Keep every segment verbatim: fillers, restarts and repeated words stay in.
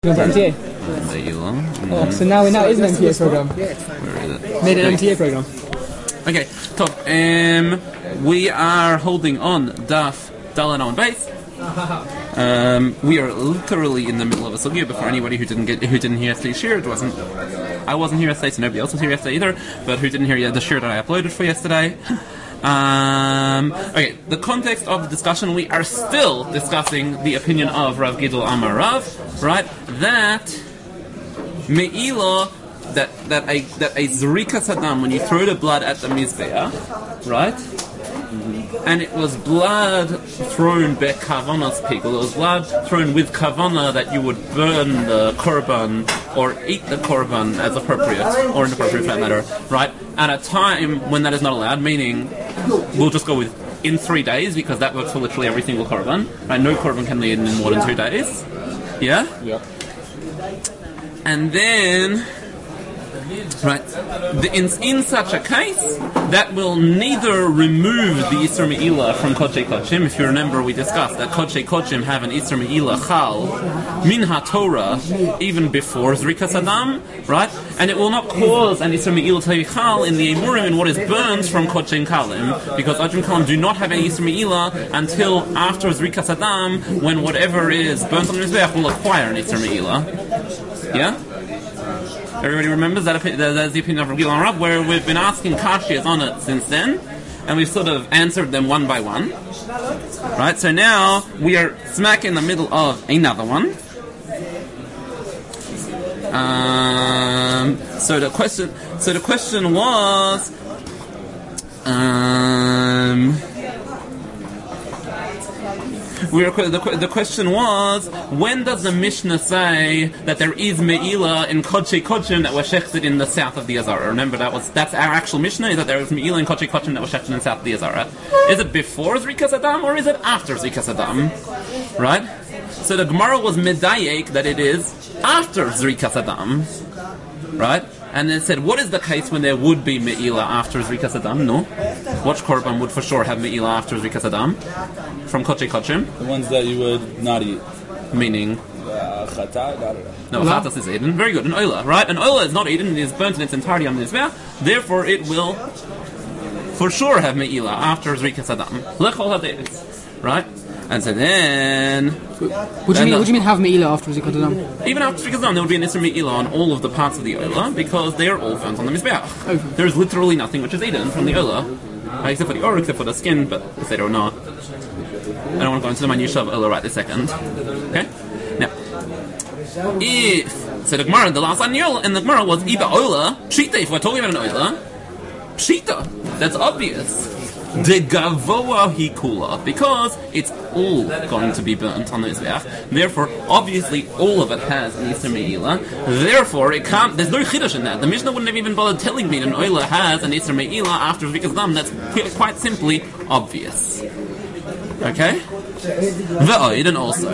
Going to M T A. There you are. Mm-hmm. Oh, so now, now it is an M T A program. Where is it? Made an M T A program. Okay, top. Um, we are holding on Daf Dalan on base. Um, we are literally in the middle of a sugya. Before anybody who didn't get, who didn't hear yesterday's shir, it wasn't. I wasn't here yesterday, so nobody else was here yesterday either. But who didn't hear the shir that I uploaded for yesterday? Um, okay, the context of the discussion, we are still discussing the opinion of Rav Gidol Amar Rav, right? That Me'ila, that that a that a Zrika Saddam, when you throw the blood at the Mizbeah, right? And it was blood thrown be kavanas people. It was blood thrown with kavana that you would burn the korban or eat the korban as appropriate, or inappropriate for that matter, right? At a time when that is not allowed, meaning we'll just go with in three days because that works for literally every single korban, right? No korban can be eaten in more than two days. Yeah? Yeah. And then, right, the, in, in such a case, that will neither remove the Isser Me'ila from Kodshei Kodshim. If you remember, we discussed that Kodshei Kodshim have an Isser Me'ila Chal min HaTorah even before Zrikas Adam, right? And it will not cause an Isser Me'ila to be Chal in the Emurim in what is burnt from Kodshei Kalim, because Kodshei Kalim do not have any Isser Me'ila until after Zrikas Adam, when whatever is burnt on the Mizbeach will acquire an Isser Me'ila. Yeah? Everybody remembers that opi- that's the opinion of Rav Gidol Rav, where we've been asking Kashiyas on it since then, and we've sort of answered them one by one. Right, so now we are smack in the middle of another one. Um, so the question, so the question was, um, we were, the, the question was, when does the Mishnah say that there is Me'ila in Kodshei Kodshim that was shechted in the south of the Azara? Remember, that was that's our actual Mishnah, is that there is Me'ila in Kodshei Kodshim that was shechted in the south of the Azara. Is it before Zrikas Adam or is it after Zrikas Adam? Right? So the Gemara was medayek that it is after Zrikas Adam. Right? And it said, what is the case when there would be Me'ila after Zrikas Adam? No. What korban would for sure have Me'ila after Zrikas Adam? From Kodshei Kodshim? The ones that you would not eat. Meaning? Uh, chata, I don't know. No, chatas is eaten. Very good. An oila, right? An oila is not eaten, it is burnt in its entirety on the Mizbeach. Therefore, it will for sure have Me'ila after Zrikas Adam. Lechol HaDeis. Right? And so then... What do you mean, what do you mean have Me'ila after Zrikas Adam? Even after Zrikas Adam, there would be an Isser Me'ila on all of the parts of the oila, because they are all burnt on the Mizbeach. Okay. There is literally nothing which is eaten from the oila, except for the or, except for the skin, but if they don't know. I don't want to go into the minutiae of oila right this second. Okay? Now, if... So the Gemara, the last line in the Gemara was Iba oila, Pshita, if we're talking about an oila, Pshita, that's obvious. De gavoa hikula, because it's all going to be burnt on the Mizbeach. Therefore, obviously, all of it has an Isser Me'ila. Therefore, it can't. There's no chiddush in that. The Mishnah wouldn't have even bothered telling me that an oila has an Isser Me'ila after Zrikas Adam. That's quite simply obvious. Okay? V'oid, and also,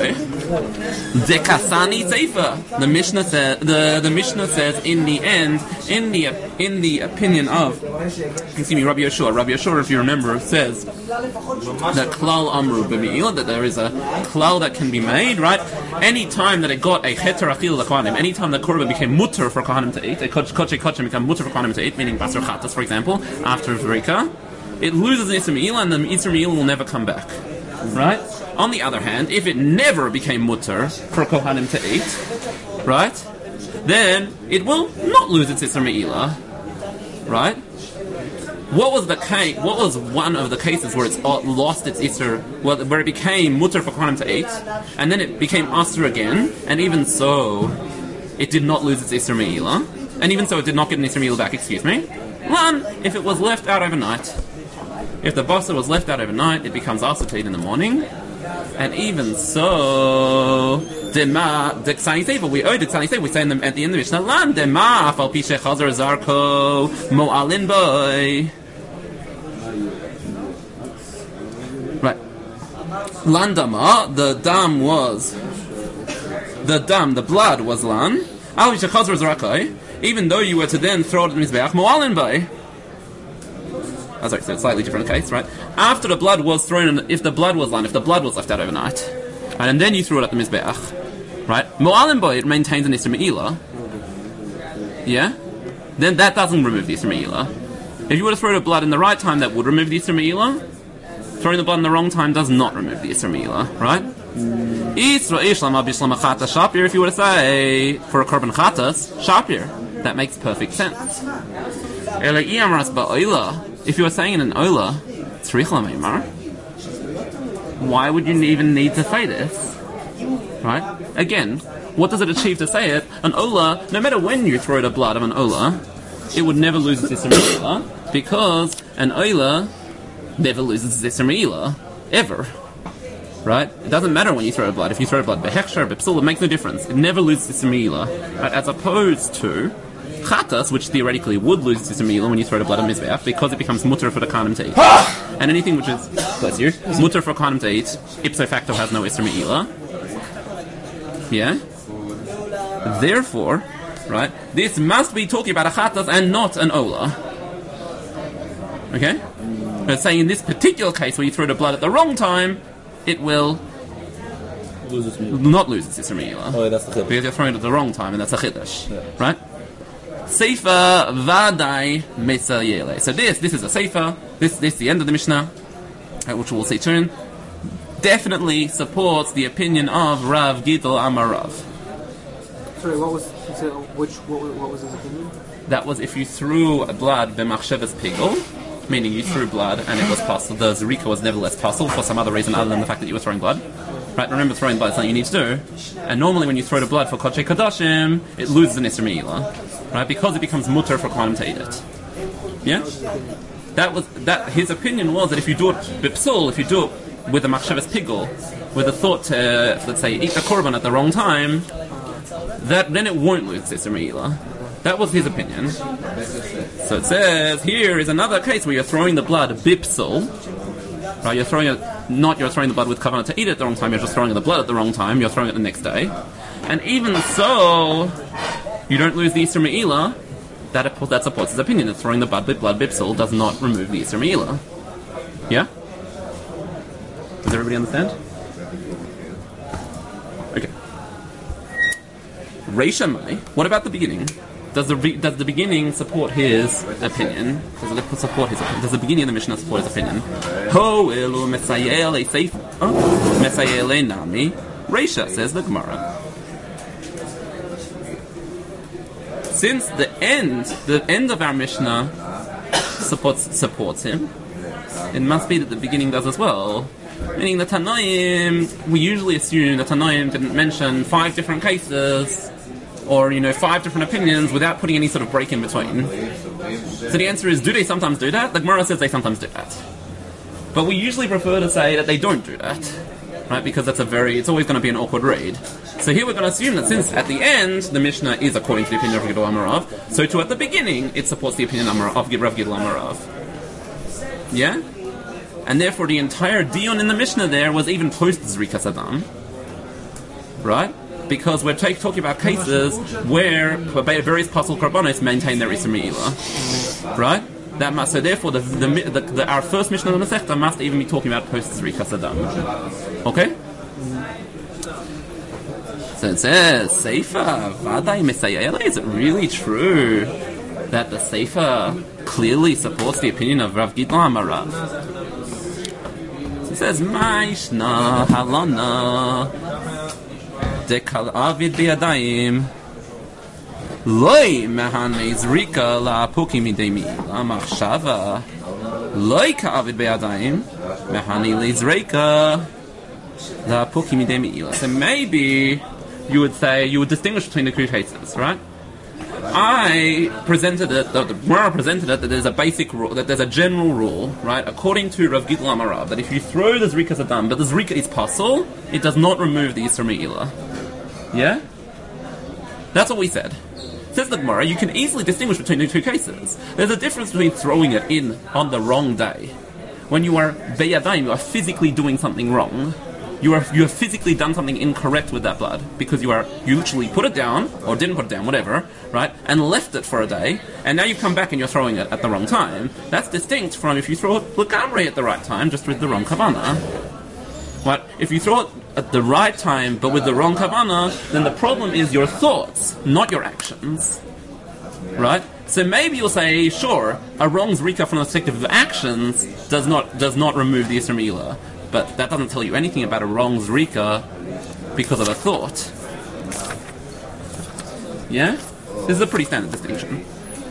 Dekasani Seifa. The Mishnah says, the, the Mishnah says in the end, in the in the opinion of, excuse me, Rabbi Yeshua. Rabbi Yeshua, if you remember, says that Klal Amru b'Me'ila, that there is a klal that can be made, right? Any time that it got a Heter Achil l'Kohanim, any time the korban became mutter for Kohanim to eat, a Kodshei Kodshim became mutter for Kohanim to eat, meaning Basar Chatas, for example, after Zrika, it loses the Isser Me'ila, and the Isser Me'ila will never come back. Right? On the other hand, if it never became mutter for Kohanim to eat, right, then it will not lose its Isser Me'ila. Right? What was the case? What was one of the cases where it's lost its Isser, well, where it became mutter for Kohanim to eat, and then it became Asr again, and even so, it did not lose its Isser Me'ila, and even so, it did not get an Isser Me'ila back, excuse me. One, if it was left out overnight. If the basar was left out overnight, it becomes asr to eat in the morning. And even so, dema deksani seifa. We owe deksani seifa. We say in the, at the end of the Mishnah, lan dema afal pishe chazer zarko mo'alin boy. Right. Lan dama, the dam was the dam, the blood was lan. Al pishe chazer zarko. Even though you were to then throw it in the mizbeach, mo'alin boy. Oh, sorry, so it's a slightly different case, right? After the blood was thrown in, if the blood was lan, if the blood was left out overnight, and then you threw it at the Mizbeach, right? Mu'alim boy, it maintains an Isser Me'ilah. Yeah? Then that doesn't remove the Isser Me'ilah. If you were to throw the blood in the right time, that would remove the Isser Me'ilah. Throwing the blood in the wrong time does not remove the Isser Me'ilah, right? Shapir, if you were to say, for a Korban Chatas, Shapir. That makes perfect sense. If you were saying in an Ola, why would you even need to say this? Right? Again, what does it achieve to say it? An Ola, no matter when you throw the blood of an Ola, it would never lose its Isser Me'ilah, because an Ola never loses its Isser Me'ilah, ever. Right? It doesn't matter when you throw blood. If you throw blood, behechsher, bepsul, it makes no difference. It never loses its Isser Me'ilah. Right? As opposed to Chatas, which theoretically would lose its Isser Me'ilah when you throw the blood of Mizbeach, because it becomes mutter for the Kahanim to eat. And anything which is, bless you, mutter for Kahanim to eat, ipso facto has no Isser Me'ilah. Yeah? Therefore, right, this must be talking about a Chatas and not an Ola. Okay? But saying in this particular case where you throw the blood at the wrong time, it will Lose its not lose its Isser Me'ilah. Oh, yeah, that's the chiddush. Because you're throwing it at the wrong time, and that's a chiddush. Yeah. Right? Seifa Vadai Mesayele. So this, this is a Seifa. This, this is the end of the Mishnah, uh, which we'll see soon. Definitely supports the opinion of Rav Gidl Amar Rav. Sorry, what was so which what, what was his opinion? That was if you threw blood b'machshavas pigel, meaning you threw blood and it was possible, the zerika was nevertheless possible for some other reason other than the fact that you were throwing blood. Right? Remember, throwing blood is something you need to do. And normally when you throw the blood for Kodesh Kodashim, it loses an Isser Me'ilah. Right? Because it becomes mutter for Kohanim to eat it. Yeah? That was, that, his opinion was that if you do it b'psul, if you do it with a machshavas pigel, with a thought to, let's say, eat the korban at the wrong time, that then it won't lose Isser Me'ilah. That was his opinion. So it says, here is another case where you're throwing the blood bipsul. Right, you're throwing it, not you're throwing the blood with kavanah to eat it at the wrong time, you're just throwing the blood at the wrong time, you're throwing it the next day. And even so, you don't lose the Isser Me'ilah. That, that supports his opinion that throwing the blood, blood bipsul does not remove the Isser Me'ilah. Yeah? Does everybody understand? Okay. Reisha Mai, what about the beginning? Does the re- does the beginning support his opinion? Does it support his opinion? Does the beginning of the Mishnah support his opinion? Ho elu mesayele seif mesayele nami. Reisha, says the Gemara. Since the end, the end of our Mishnah supports supports him, it must be that the beginning does as well. Meaning the Tanaim, we usually assume the Tanaim didn't mention five different cases, or, you know, five different opinions without putting any sort of break in between. So the answer is, do they sometimes do that? The Gemara says they sometimes do that. But we usually prefer to say that they don't do that, right? Because that's a very, it's always going to be an awkward read. So here we're going to assume that since at the end, the Mishnah is according to the opinion of Rav Gidl Amar Rav, so too at the beginning, it supports the opinion of Rav Gidl Amar Rav. Yeah? And therefore the entire dion in the Mishnah there was even post Zrikas Adam. Right? Because we're take, talking about cases where various possible korbanos maintain their Isser Me'ilah. Right? That must, so therefore the, the, the, the, our first Mishnah of the Masechta must even be talking about post Zrikas Adam. Okay? So it says, Seifa, Vadai Mesayele, is it really true that the Seifa clearly supports the opinion of Rav Gidl Amar Rav? So it says, Maishna halana dekal avid biyadayim loy mehane zrika la puki midei mi'ila machshava loy ka'avid biyadayim mehane le zrika la puki midei mi'ila. So maybe you would say, you would distinguish between the two cases, right? I presented it, the Gemara presented it, that there's a basic rule, that there's a general rule, right, according to Rav Gidl Amar Rav, that if you throw the Zrika Zadam, but the Zrika is pasul, it does not remove the Isser Me'ilah. Yeah? That's what we said. Says the Gemara, you can easily distinguish between the two cases. There's a difference between throwing it in on the wrong day. When you are beyadayim, you are physically doing something wrong. You are you have physically done something incorrect with that blood, because you are you literally put it down or didn't put it down, whatever, right, and left it for a day, and now you come back and you're throwing it at the wrong time. That's distinct from if you throw it legamrei at the right time, just with the wrong kavanah. What? if you throw it at the right time but with the wrong kavanah, then the problem is your thoughts, not your actions. Right? So maybe you'll say, sure, a wrong zrika from the perspective of actions does not does not remove the Isser Me'ilah, but that doesn't tell you anything about a wrong zrika because of a thought. Yeah? This is a pretty standard distinction.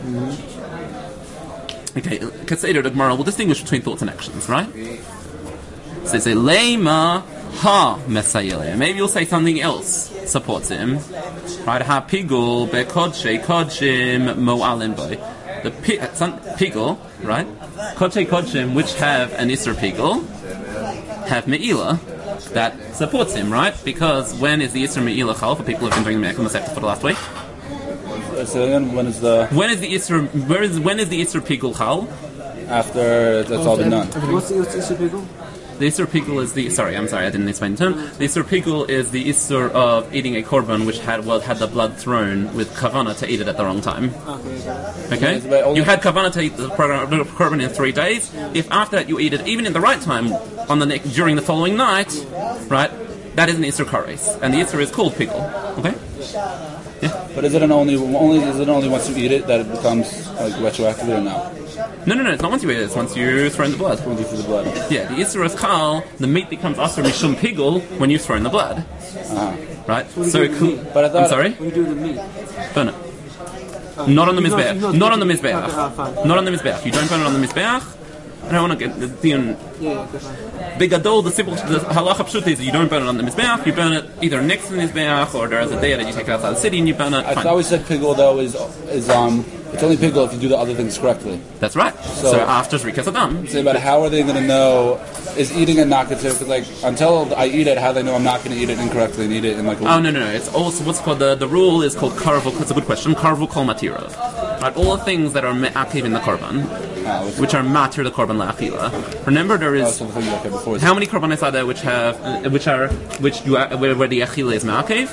Mm-hmm. Okay, Katseder the Gemara will distinguish between thoughts and actions, right? So they say, Lema ha mesayele. Maybe you'll say something else supports him. Right? Ha pigul be kodshe kodshim mo'alin boy. The pi- pigul, right? Kodshe kodshim, which have an Isser pigul, have me'ilah. That supports him, right? Because when is the Isser me'ilah chal for people who have been doing the Me'akim Masechta for the last week? So then, when is the when is the Isser? Where is when is the Isser pigul chal? After that's all been done. What's the Isser pigul? The Isser pigul is the sorry, I'm sorry, I didn't explain the term. The Isser pigul is the Isser of eating a korban which had well had the blood thrown with kavanah to eat it at the wrong time. Okay. Okay, you had kavanah to eat the korban in three days. If after that you eat it even in the right time on the next during the following night, right? That is an Isser kares, and the Isser is called pigul. Okay. Yeah. But is it an only only is it only once you eat it that it becomes like retroactively or no? No, no, no. It's not once you eat it. It's once you throw in the blood. Once you throw the blood. Yeah, the Isser is kal. The meat becomes aser mishum pigul when you throw in the blood. Uh-huh. Right. So, So, cl- But I thought I'm sorry. What do you do with the meat? Burn it. Uh, Not on the you know- mizbeach. you know- Not on the Okay, uh, mizbeach. fine. Not on the mizbeach. You don't burn it on the mizbeach. I don't want to get the, the Yeah, yeah, okay, fine. big adol. The simple the halacha pshut is that you don't burn it on the mizbeach. You burn it either next to the mizbeach or there's a day that you take it outside the city and you burn it. I Fine. always said pigul though is is um it's only pigul if you do the other things correctly. That's right. So, So- after Zrikas Adam. Say about how are they going to know is eating it not good? Because like until I eat it, how do they know I'm not going to eat it incorrectly and eat it in like a Oh no no no! It's also what's called the the rule is called karvu. It's a good question. Karvu kol matira. Right, all the things that are me'akiv in the korban, Ah, which- which are matir the korban la'achila. Remember, there Oh, is so the thing okay before. how many korbanos are there which have uh, which are which you are, where, where the achila is me'akiv?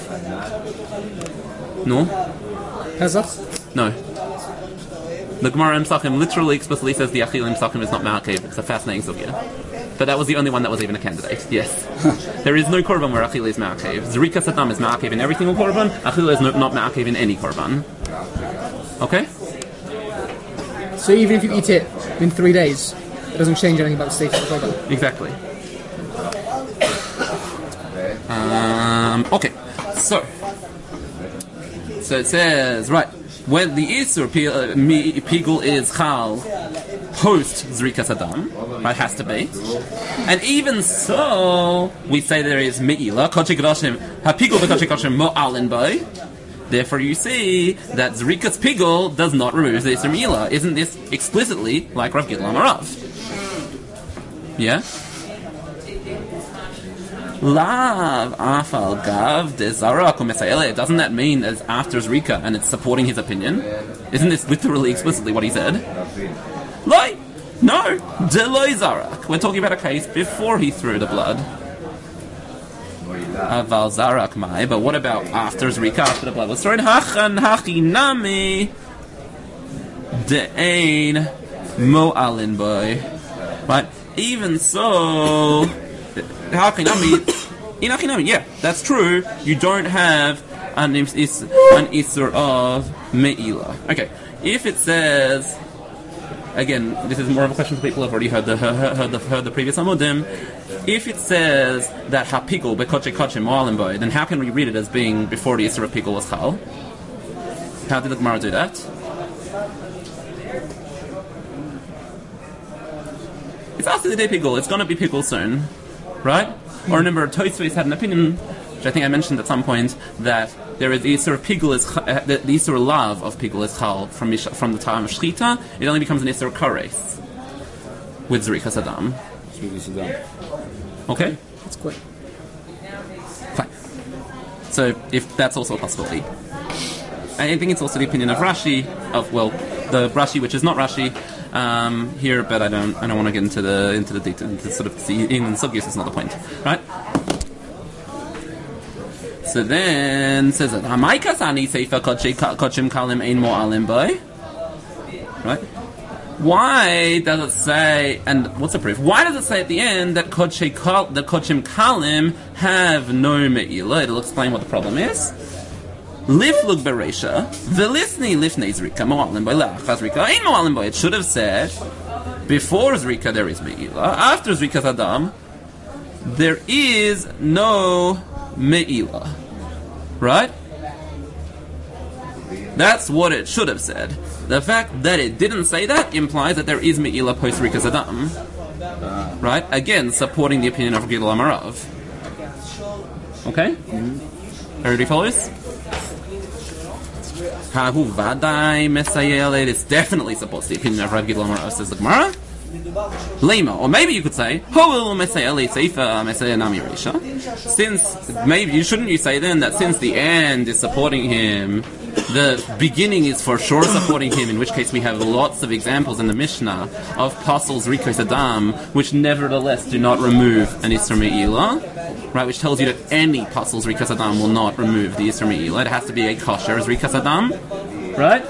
No, Pesach? no. The Gemara in Pesachim literally explicitly says the achila in Pesachim is not me'akiv. It's a fascinating sugya. But that was the only one that was even a candidate. Yes, there is no korban where achila is me'akiv. Zrika satam is me'akiv in every single korban. Achila is no, not me'akiv in any korban. Okay. So even if you eat it in three days, it doesn't change anything about the status of the korban. Exactly. Um, okay, so so it says right when the Isur pi- uh, mi- Pigul is Chal post Zrika Sadam, right? Has to be, and even so, we say there is Me'ila Kochik Roshim HaPigul v'Kochik Roshim Mo'alin Bay. Therefore, you see that Zrikas Pigul does not remove the Isur Me'ila. Isn't this explicitly like Rav Gidlam Arav? Yeah. Lav afal gav de zarak u'mesayele. Doesn't that mean that it's after Zrika and it's supporting his opinion? Isn't this literally explicitly what he said? Loi, no, de loy zarak. We're talking about a case before he threw the blood. Aval zarak mai. But what about after Zrika? After the blood was thrown? Hachan hachinami de ein mo'alin boy. Right. Even so. Yeah, that's true. You don't have an is an isur of me'ila. Okay, if it says again, this is more of a question for people who have already heard the heard, heard the heard the previous amudim. If it says that hapikul bekoche koche mo'alim boy, then how can we read it as being before the isur of pikul was chal? How did the Gemara do that? It's after the day pikul. It's going to be pikul soon. Right? Or remember, Tosfos had an opinion, which I think I mentioned at some point, that there is the Isur Pigul is uh, the, the Isur Lav of Pigul is Chal from Mish- from the time of Shchita. It only becomes an Isur Kares with Zrika Sadam. Okay, That's quick. fine. So if that's also a possibility, I think it's also the opinion of Rashi of well, the Rashi which is not Rashi. Um, here, but I don't. I don't want to get into the into the detail. Into sort of see in the subuse is not the point, right? So then says it. Hamai kasani seifa kochim kalim ein mo'alim boy, right? Why does it say, and what's the proof? Why does it say at the end that Kodshei Kal, the Kodshim Kalim have no Me'ila? It'll explain what the problem is. Liflug Beresha, Velisni Lifnei Zrika, Mo'alim Boy La'achaz Zrika, Ein Mo'alim Boy. It should have said, before Zrika there is Me'ila, after Zrika's Adam, there is no Me'ila. Right? That's what it should have said. The fact that it didn't say that implies that there is Me'ila post Rikas Adam. Right? Again, supporting the opinion of Gidol Amarav. Okay? Mm-hmm. Everybody follows? Hahu Vadai Mesayel, it is definitely supports the opinion of Rav Gidol Amarav, says the Gemara. Lema, or maybe you could say, since maybe you shouldn't you say then that since the end is supporting him, the beginning is for sure supporting him, in which case we have lots of examples in the Mishnah of Pasul's Rikos Adam, which nevertheless do not remove an Isser Me'ila, right, which tells you that any Pasul's Rikos Adam will not remove the Isser Me'ila. It has to be a kosher as Rikos Adam, right?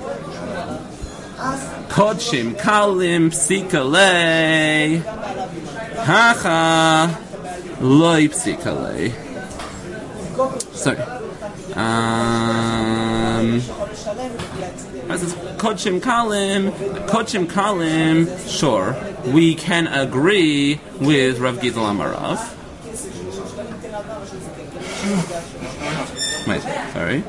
Kodshim Kalim Psikalei Hacha Loi Psikalei. So, um, this is Kodshim Kalim. Kodshim Kalim. Sure, we can agree with Rav Gidol Amarav. Wait, sorry.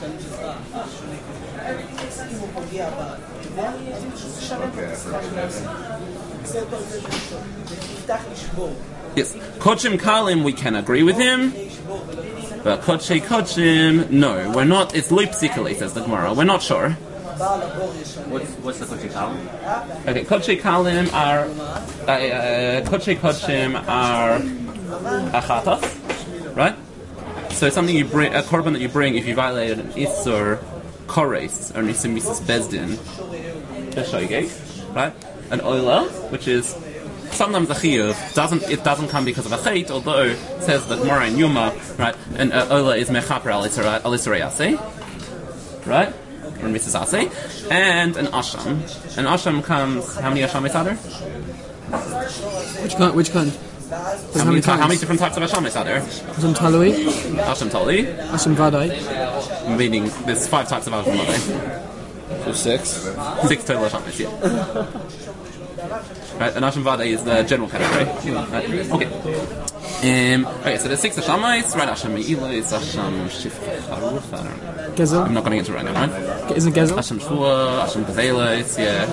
Yes, Kodshim Kalim, we can agree with him, but Kodshei Kodshim, no, we're not. It's Leipzikali, says the Gemara. We're not sure. What's, what's the Kodshei Kalim? Okay, Kodshei Kalim are uh, uh, Kodshei Kodshim are achatas, right? So something you bring, a korban that you bring if you violated an Isur Kores or an Isur Mises Bezdin. Right? An oila, which is sometimes a chiyuv, doesn't it doesn't come because of a chait, although it says that Gemara and Yuma, right? And uh, oila is mechaper al Isrei Aseh, right? Or Missus Aseh, and an asham. An asham comes. How many asham is there? Which kind? Which kind? How many, how many different types of asham is there? Asham Talui, Asham Tali, Asham Vadai. meaning there's five types of asham Vadai. So six? Six total Hashamis, yeah. Right, and Asham Vadai is the general category. Right. Okay. Um, okay, so there's six Hashamis, right? Asham Me'ila is Asham Shifcha Haruf, I don't know. Gezel. I'm not going to get into it right now, right? Isn't it Gezel? Asham Shua, Asham Gazelis, yeah.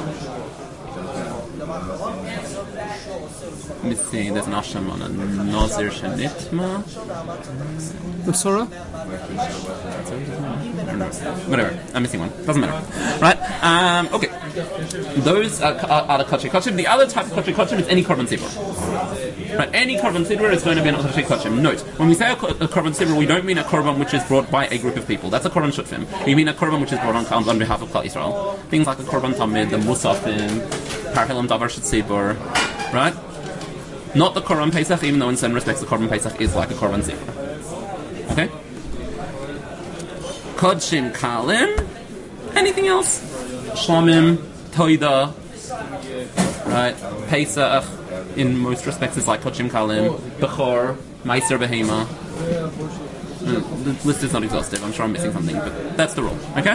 Let me see, there's an Asham on a Nazir Shanitma. Utsura? Whatever, I'm missing one. Doesn't matter. Right? Um, okay. Those are, are, are the Kodshei Kodshim. The other type of Kodshei Kodshim is any Korban Sivra. Right? Any Korban Sivra is going to be an Kodshei Kodshim. Note, when we say a, a Korban Sivra, we don't mean a Korban which is brought by a group of people. That's a Korban Shutfim. We mean a Korban which is brought on, on behalf of Klal Yisrael. Things like the Korban Tamid, the Musafim, Parhilam Davar Shetzibur. Right? Not the Korban Pesach, even though in some respects the Korban Pesach is like a Korban Sivra. Okay? Kodshim Kalim. Anything else? Shlomim, Toida, right? Pesach, in most respects, is like Kodshim Kalim, Bechor, Meiser Behema. The list is not exhaustive. I'm sure I'm missing something, but that's the rule. Okay?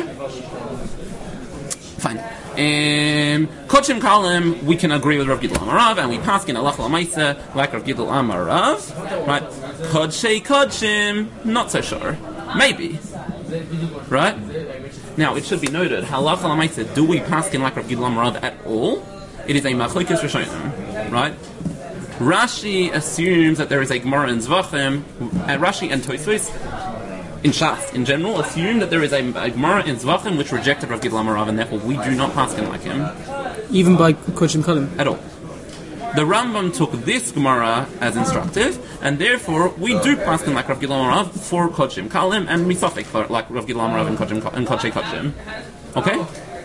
Fine. Um, Kodshim Kalim, we can agree with Rav Gidol Amarav, and we pass in Alach L'Maisa like Rav Gidol Amarav, right? Kodshei Kodshim, not so sure. Maybe. Right? Now, it should be noted, Halacha L'Maisa, do we pass in like Rav Gidol Amarav at all? It is a Machlokes Rishonim, right? Rashi assumes that there is a Gemara in Zvachim, and Rashi and Tosfos, in Shas, in general, assume that there is a, a Gemara in Zvachim which rejected Rav Gidol Amarav, and therefore we do not pass him like him. Even by Kodshim Kalim? At all. The Rambam took this Gemara as instructive, and therefore we do pass him like Rav Gidol Amarav for Kodshim Kalim, and Misafek for like Rav Gidol Amarav and Kodshim and Kodshei Kodshim. Okay?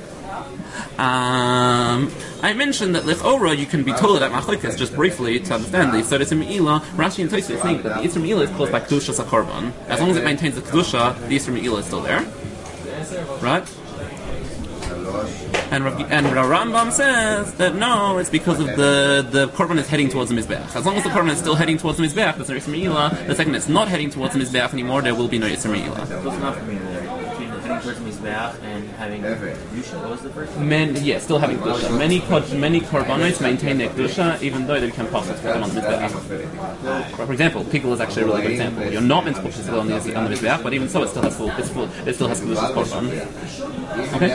Um, I mentioned that Lechora you can be told that Machlokes just briefly to understand this. So the Isser Me'ila, Rashi and Tosfos think that the Isser Me'ila is caused by Kedusha Sakorban. As long as it maintains the Kedusha, the Isser Me'ila is still there. Right? And Rav, and Rav Rambam says that no, it's because of the the korban is heading towards the mizbeach. As long as the korban is still heading towards the mizbeach, there's no Yisr Me'ilah. The second it's not heading towards the mizbeach anymore, there will be no Yisr Me'ilah. What's not for me there? Between heading towards Mizbeach and having Kedusha, what was the first one? Men, yeah, still having kedusha. Many kod- many korbanos maintain their kedusha even though they become possible to put them on the mizbeach. For example, pickle is actually a really good example. You're not meant to put pickle on the on the mizbeach, but even so, it still has full. It's full. It still has kedusha's korban. Okay.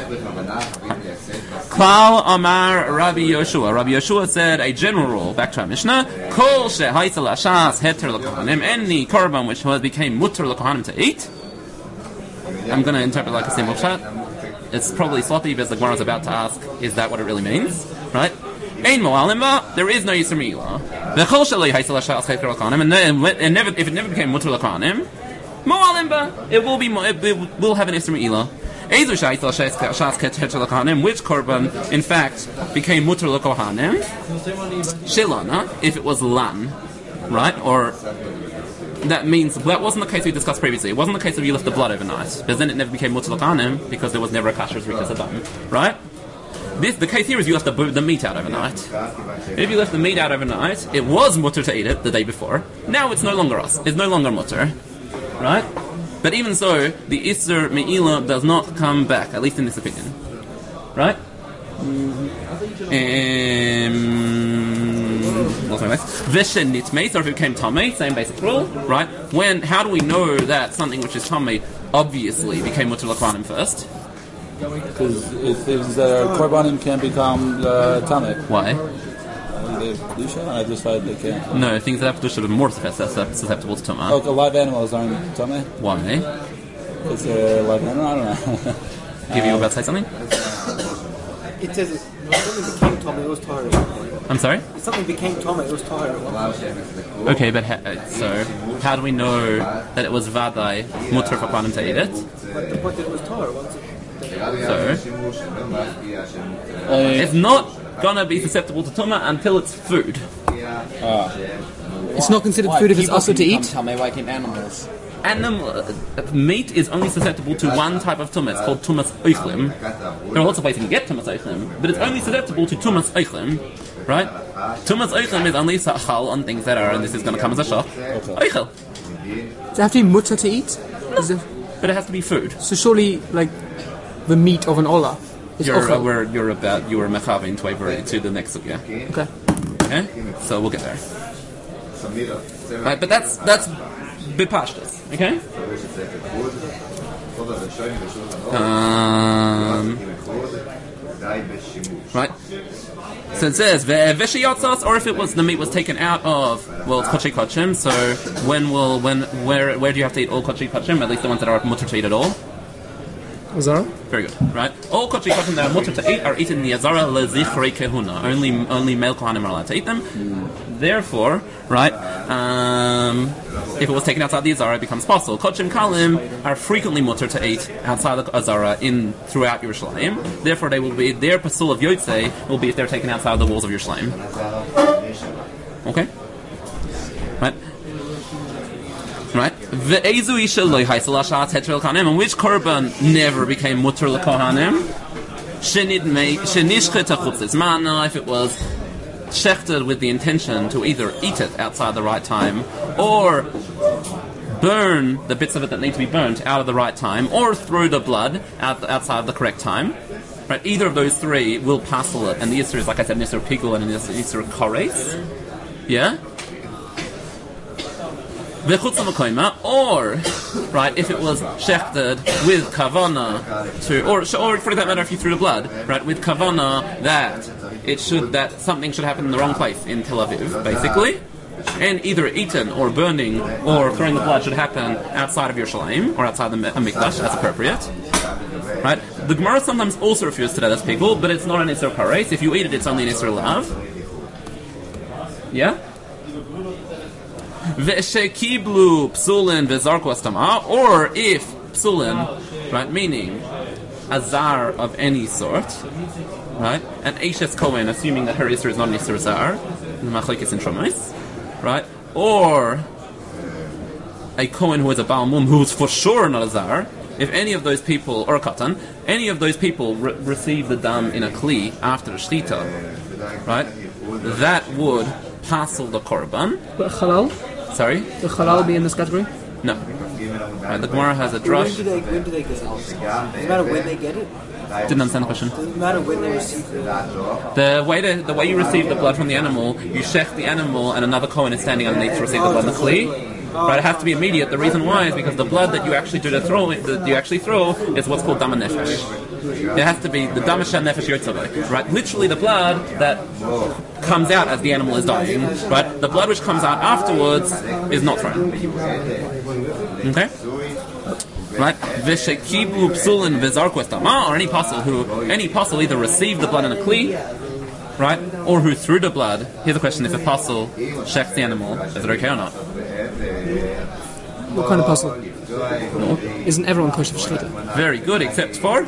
Klal Amar Rabbi Yoshua. Rabbi Yoshua said a general rule. Back to our Mishnah. Kol shehaitzel ashas heter l'kohanim. Any korban which became mutter l'kohanim to eat. I'm going to interpret like a simple shot. It's probably sloppy because the Gemara is about to ask, is that what it really means? Right? Ein mo'alim ba, there is no Yisr Me'ilah. V'chol shalei haitzel ashas heter l'kohanim. And never, if it never became mutter l'kohanim, mo'alim ba, it will be, it will have an Yisr Me'ilah. Which korban, in fact, became mutter l'kohanim? Shilana, if it was lan, right? Or that means that wasn't the case we discussed previously. It wasn't the case that you left the blood overnight, because then it never became mutter l'kohanim because there was never a kasher rikas adam, right? This, the case here is you left the, the meat out overnight. If you left the meat out overnight, it was mutter to eat it the day before. Now it's no longer us. It's no longer mutter, right? But even so, the Isser Me'ilah does not come back, at least in this opinion. Right? Veshenitmei, so if it became Tomei, same basic rule, right? When, how do we know that something which is Tomei obviously became Mutter L'Kohanim first? Because if, if the korbanim can become uh, Tameh. Why? They have Kedusha? I just thought they can't. No, things that have Kedusha are more susceptible to Tumah. Oh, live animals aren't Tameh? Why? Is there a live animal? I don't know. Give you about to say something? It says it, when something became Tommy, it was Tahir. I'm sorry? If something became Tommy, it was Tahir. Okay, but ha- so how do we know that it was Vadai Mutter for Kwanim to eat it? But the point that it was Tahir, once it... So, it's not gonna be susceptible to Tumah until it's food. Uh, It's not considered food if it's also to eat. Why can't animals? Animal uh, meat is only susceptible to one type of tumah. It's called tumas oichlim. There are lots of ways you can get tumas oichlim, but it's only susceptible to tumas oichlim, right? Tumas oichlim is only sachal on things that are, and this is going to come as a shock. Oichel. Does it have to be mutter to eat? Is it, But it has to be food. so surely, like, the meat of an olah is You're, uh, ochel. we're, you're about you were mechavin to over to the next sugya. Okay. Okay, so we'll get there. Right, but that's that's bipashtas. Okay. Um, right. So it says veshiyotzos, or if it was the meat was taken out of, well, it's kochi kochim. So when will when where where do you have to eat all kochi kochim? At least the ones that are mutter to eat at all. Azara? Very good, right? All kochi kochim that are mutter to eat are eaten in the azara lezichrei kehuna. Only only male kohanim are allowed to eat them. Therefore, right, um, if it was taken outside the azara, it becomes possible. Kochim kalim are frequently mutter to eat outside the azara in throughout Yerushalayim. Therefore, they will be their pasul of yotze will be if they're taken outside the walls of Yerushalayim. Okay, right. Right. Ve'ezu isha loy haisel ashat heter l'kohanim, and which korban never became mutter l'kohanim? Shenidmei shenishchet achutz mana, if it was shechted with the intention to either eat it outside the right time, or burn the bits of it that need to be burnt out of the right time, or throw the blood out outside of the correct time. Right. Either of those three will passel it, and the Yisr is, like I said, an Yisr pickle and an Yisr kores. Yeah. Or, right, if it was shechted with kavana to, or, or for that matter, if you threw the blood, right, with kavana that it should, that something should happen in the wrong place in Tel Aviv, basically, and either eaten or burning or throwing the blood should happen outside of Yerushalayim or outside the Mikdash, as appropriate. Right, the Gemara sometimes also refers to that as pickle, but it's not an Isser Kares. If you eat it, it's only an Isser Lav. Yeah. Ve'shekiblu psulin ve'zarku astama, or if psulin, right, meaning a zar of any sort, right, an Eishes Kohen, assuming that her Isser is not an Isser zar, the machlekes in Shomais, right, or a Kohen who is a Baal Mum who's for sure not a zar, if any of those people, or a katan, any of those people re- receive the dam in a kli after the shtita, right, that would passel the korban. But halal? Sorry? Will halal be in this category? No. Right, the Gemara has a drush. When do they, when do they get it? Doesn't matter when they get it. Didn't understand the question. Doesn't matter when they receive it. The way to, the way you receive the blood from the animal, you shech the animal, and another kohen is standing underneath to receive the blood in the kli. Right, it has to be immediate. The reason why is because the blood that you actually do to throw, that you actually throw, is what's called dam nefesh. It has to be the dam nefesh yotzavai. Right, literally the blood that comes out as the animal is dying. Right, the blood which comes out afterwards is not thrown. Okay. Right, v'shekibu psulin v'zarku estama, or any apostle who any apostle either received the blood in a kli, right, or who threw the blood. Here's a question: if a apostle shechs the animal, is it okay or not? What kind of puzzle? No. Isn't everyone kosher for shechita? Very good, except for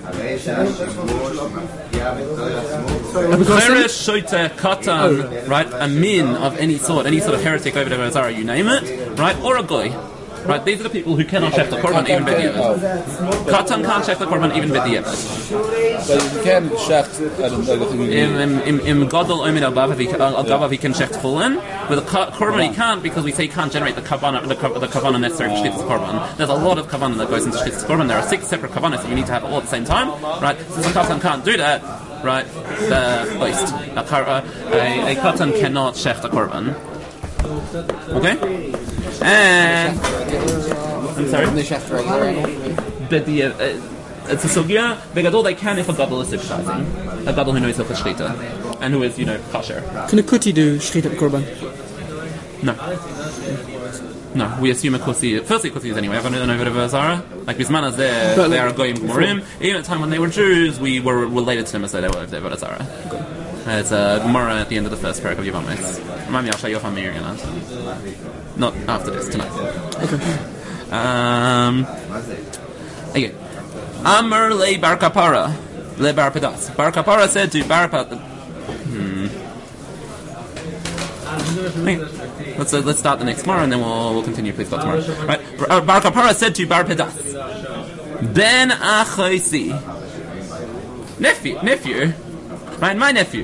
Because Cheresh, Shoita, Katan, right, a min of any sort, any sort of heretic over the Zara, you name it, right, or a goy. Right, these are the people who cannot shech the korban even b'diavad. Katan can't shech the korban even b'diavad. But you can shech. I don't know. Im im im gadol omin above he above he can shech tefillin. With a korban he can't because we say he can't generate the kavana the the kavana necessary for shchitas korban. There's a lot of kavana that goes into shchitas korban. There are six separate kavanas that you need to have all at the same time. Right, since a katan can't do that, right, the least a, a, a katan cannot shech the korban. Okay. And I'm sorry. But the uh, it's a sugya. Begadol they can if a gadol is subsidizing, a gadol who knows hilchos shchita and who is you know kosher. Can a kuti do shechita korban? No. No, we assume a kusi. Firstly, kusi is anyway. I've gone over to Zara. Like Bisman is there. But they like, are goyim gemorim. Even at the time when they were Jews, we were related to them as they were over there. Zara. It's a Gemara at the end of the first parak of Yevamos. Remind me, I'll show you off on Mir again. Not after this, tonight. Okay. Um, again. Amr le bar kapara. Le bar pedas. Bar kapara said to bar pedas. Hmm. Okay. Let's, uh, let's start the next Gemara and then we'll, we'll continue. Please go tomorrow. Right. Bar kapara said to bar pedas. Ben achoisi. Nephew. Nephew. Right, my nephew.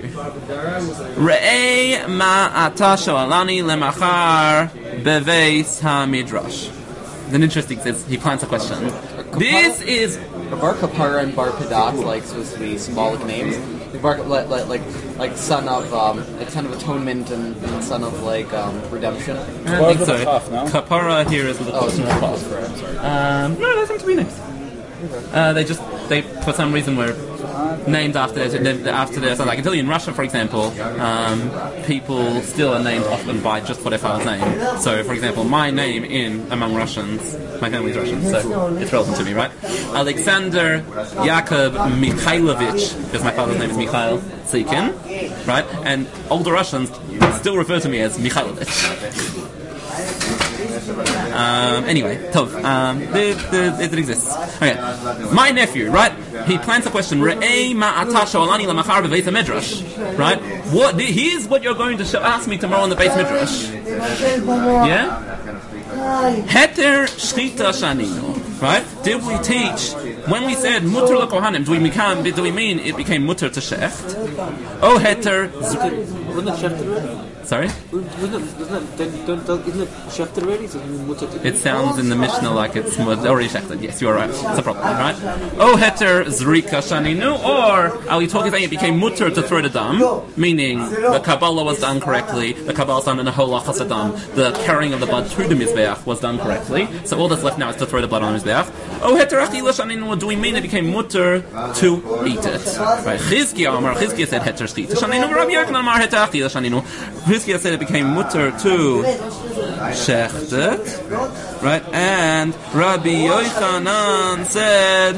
Re'ei ma'ata sho'alani lemachar beveis hamidrash. It's an interesting, says he plants a question. This is Bar Kapara and Bar Pedat, like supposed to be symbolic names. Bar, like, like, like, like son of, um, like son of atonement and, and son of like um, redemption. I don't think so. Kapara here is with a Oh, question sorry, mark. sorry, I'm sorry. Um, no, they seem to be nice. Uh, they just, they for some reason were named after their, after their sons. I can tell you in Russia, for example, um, people still are named often by just for their father's name. So, for example, my name in among Russians, my family's Russian, so it's relevant to me, right? Alexander Yakub Mikhailovich, because my father's name is Mikhail Sikin, right? And older Russians still refer to me as Mikhailovich. Um, anyway, Tov, um, the, the, it exists. Okay, my nephew, right? He plants a question. Re'ei ma'ata sho'alani lemachar beveis hamedrash. Right? What? Here's what you're going to show, ask me tomorrow in the Beis Midrash. Yeah? Heter shchita shaninu. Right? Did we teach when we said mutter lekohanim? Do we become? Do we mean it became mutter to shecht? Oh, heter. Wasn't it shechted already? Sorry? Wasn't it, isn't it, don't, don't, isn't it shechted already? So it sounds in the Mishnah like it's already shechted. Yes, you are right. It's a problem, right? Oh, heter zrika shaninu, or are we talking saying it became mutter to throw the dam, meaning the Kabbalah was done correctly, the Kabbalah was done in the holachas adam, the carrying of the blood through the mizbeach was done correctly, so all that's left now is to throw the blood on the mizbeach. Oh, heter achila shaninu, do we mean it became mutter to eat it? Right? Chizkiah Amar, Chizkiah said heter shchita shaninu, Rabbi Yochanan Amar heter achila shaninu. Chizkiah said it became mutter to shecht it, right? And Rabbi Yochanan said,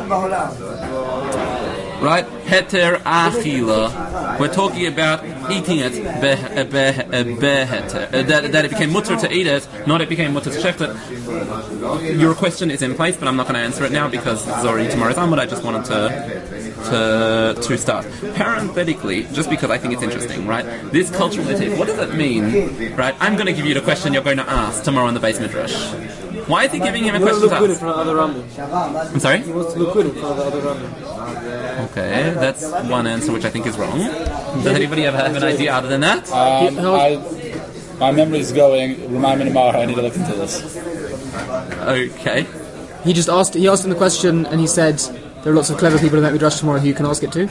right, heter achila. We're talking about eating it, be, be, be, heter. Uh, that, that it became mutter to eat it, not it became mutter to shecht it. Your question is in place, but I'm not going to answer it now because it's already tomorrow's on, but I just wanted to To, to start. Parenthetically, just because I think it's interesting, right? This cultural motif, what does it mean, right? I'm going to give you the question you're going to ask tomorrow in the Beis Midrash. Why is he giving him a He wants question to look to good in ask? front of the other Ramin. I'm sorry? He wants to look good in front of the other Ramin. Okay, that's one answer which I think is wrong. Does anybody have, have an idea other than that? Um, I, my memory's going. Remind me tomorrow. I need to look into this. Okay. He just asked. He asked him the question, and he said, "There are lots of clever people in that midrash tomorrow who you can ask it to."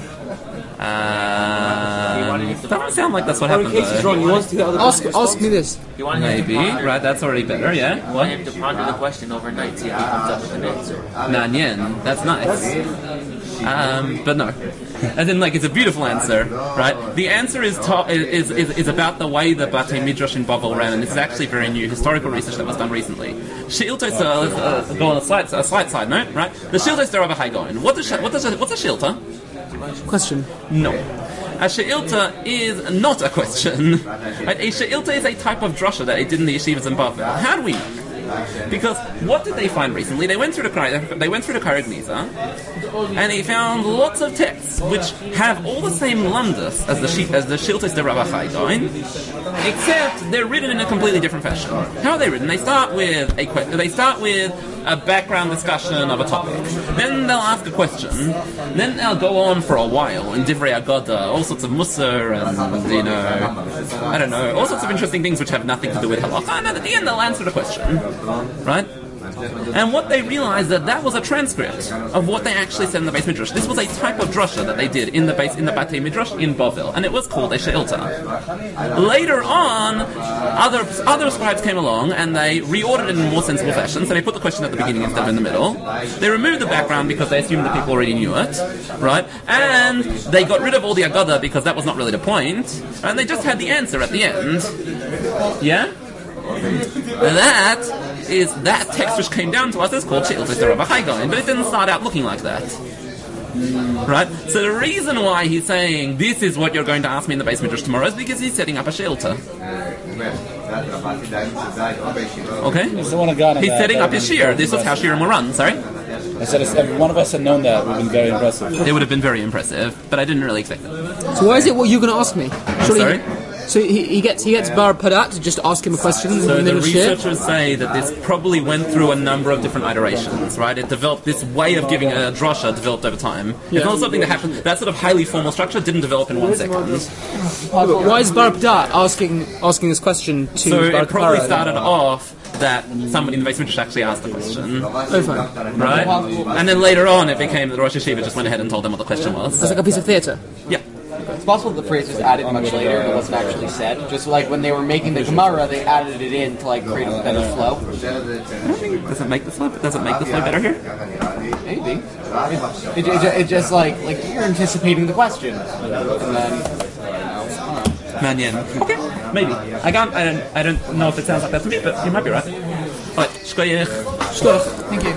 Um, doesn't sound like that's what Or in happened case he's though. wrong, he wants to get other Ask, people's ask me this. You want him Maybe, to ponder, right, that's already better, yeah? you want What? him to ponder the question overnight, see if he comes up with an answer. Nan yen, that's nice. Um, but no. As in, like, it's a beautiful answer, right? The answer is to- is, is is about the way the Batei Midrash in Bavel ran, and this is actually very new historical research that was done recently. Shiltos, uh, let's uh, go on a slight, a slight side note, right? The Shiltos Derabah Haigoin. What does what does a, what's a Shilta? Question. No. A she'ilta is not a question. Right? A she'ilta is a type of drasha that they did in the yeshivas in Bavel. How do we know? Because what did they find recently? They went through the Kar- they went through the Karag Niza, and they found lots of texts which have all the same lamdas as the she- as the Shiltos de Rabbi Chaidoin, except they're written in a completely different fashion. How are they written? They start with a que- they start with a background discussion of a topic. Then they'll ask a question. Then they'll go on for a while in Divrei Agoda, all sorts of Musar and, you know, I don't know, all sorts of interesting things which have nothing to do with halacha. And at the end they'll answer the question, right? And what they realized that that was a transcript of what they actually said in the Beis Midrash. This was a type of drasha that they did in the base in the Batei Midrash in Bavel, and it was called a she'ilta. Later on, other other scribes came along and they reordered it in a more sensible fashion. So they put the question at the beginning instead of in the middle. They removed the background because they assumed that people already knew it, right? And they got rid of all the agada because that was not really the point, and they just had the answer at the end. Yeah. That is that text which came down to us is called She'iltos Rabbi Chaigoin, but it didn't start out looking like that. Right? So the reason why he's saying this is what you're going to ask me in the Beis Midrash tomorrow is because he's setting up a She'ilta. Okay? It's the one I got on He's that. setting That up his shir. This was how shirim will run. Sorry? I said if one of us had known that, it would have been very impressive. It would have been very impressive, but I didn't really expect it. So why is it what you're going to ask me? Surely Sorry? So he, he gets he gets Bar Padat to just ask him a question in So the the middle of shir. researchers say that this probably went through a number of different iterations, right? It developed, this way of giving a drasha developed over time. It's not something that happened, that sort of highly formal structure didn't develop in one second. But why is Bar Padat asking asking this question to So Bar it probably Kapara? started off that somebody in the Beis Midrash actually asked the question, Oh, fine. right? And then later on it became that the Rosh Hashiva just went ahead and told them what the question was. It's like a piece of theatre. Yeah. It's possible the phrase was added much later and it wasn't actually said. Just like when they were making the Gemara, they added it in to like create a better flow. Does it make the flow? Does it make the flow better here? Maybe. It, it, it, it just like like you're anticipating the question, and then Manyan. Okay, maybe. I can't. I don't. I don't know if it sounds like that to me, but you might be right. All right. Shkoyach. Thank you.